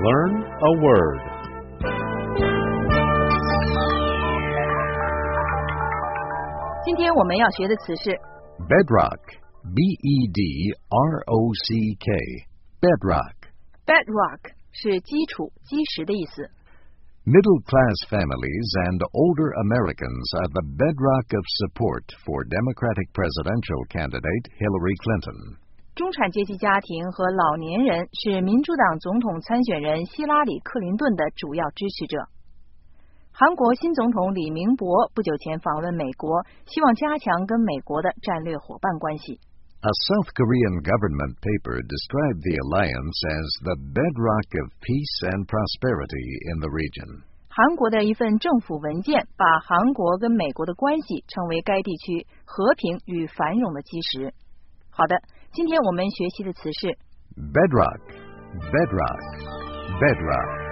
Learn a word. 今天我们要学的词是 Bedrock. B-E-D-R-O-C-K. Bedrock. bedrock 是基础、基石的意思。 Middle-class families and older Americans are the bedrock of support for Democratic presidential candidate Hillary Clinton. 中产阶级家庭和老年人是民主党总统参选人希拉里·克林顿的主要支持者。韩国新总统李明博不久前访问美国，希望加强跟美国的战略伙伴关系。 A South Korean government paper described the alliance as the bedrock of peace and prosperity in the region. 韩国的一份政府文件把韩国跟美国的关系称为该地区和平与繁荣的基石。好的，今天我们学习的词是 Bedrock. Bedrock. Bedrock.